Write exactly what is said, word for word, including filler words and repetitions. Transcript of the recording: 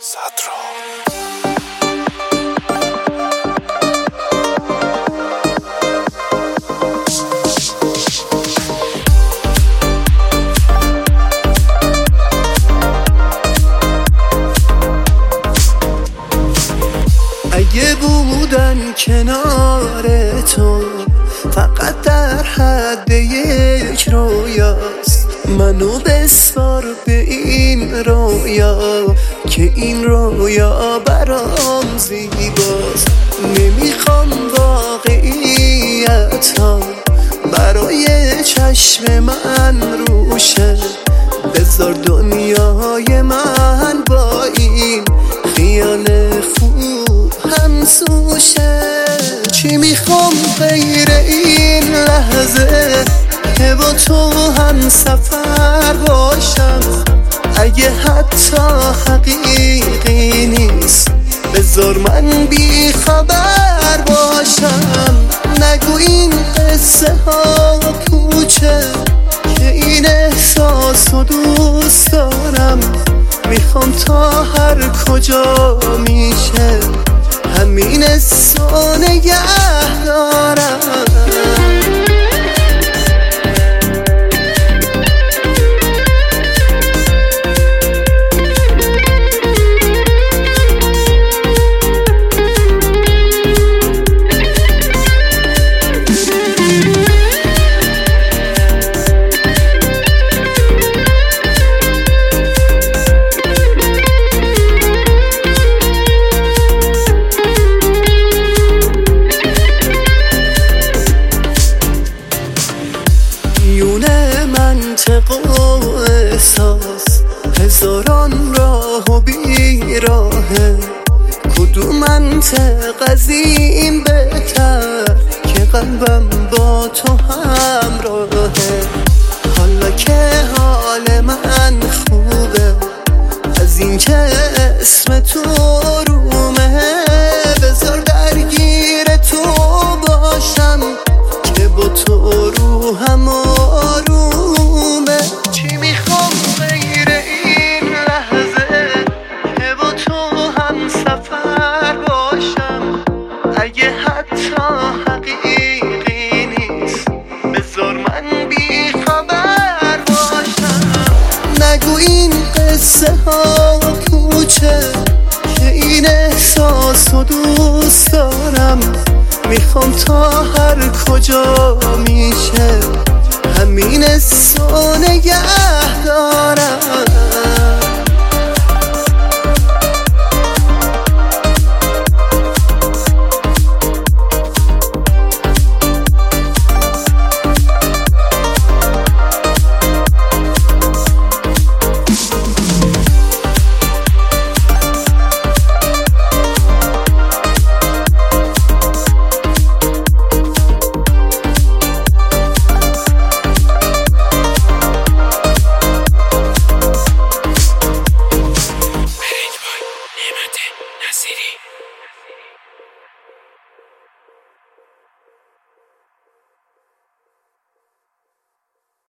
صدرا اگه بودن کنار تو فقط در حد یک رویاست، منو بسپار به این رویا که این رویا برام زیباست. نمیخوام واقعیت ها برای چشم من روشه، بذار دنیای من با این خیال خوب همسوشه. چی میخوام غیر این لحظه که با تو هم سفر باشم؟ اگه حتی حقیقی نیست بذار من بی خبر باشم. نگو این قصه ها پوچه که این احساس رو دوست دارم. میخوام تا هر کجا میشه همین حسو نگه دارم. میونه منطق و احساس هزاران راه و بیراهه، کدوم منطق از این بهتر که قلبم با تو همراهه. حالا که حال من خوبه از این که اسم تو رومه، بذار درگیر تو باشم که با تو روحم آرومه. چی میخوام غیر این لحظه که با تو هم سفر باشم؟ اگه حتی حقیقی نیست بذار من بی خبر باشم. نگو این قصه ها پوچه که این احساس رو دوست دارم. میخوام تا هر کجا میشه همین حسو نگه دارم.